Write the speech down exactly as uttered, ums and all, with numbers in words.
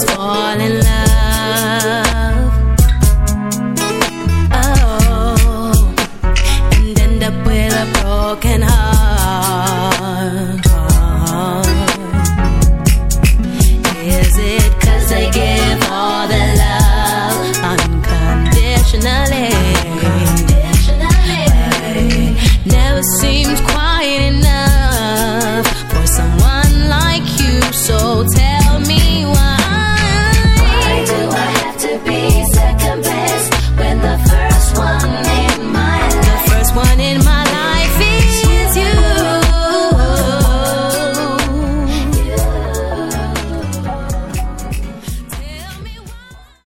always fall in love. Oh, and end up with a broken heart. Is it 'cause they give all the love unconditionally? Unconditionally. Never seems quite enough for someone like you, so tell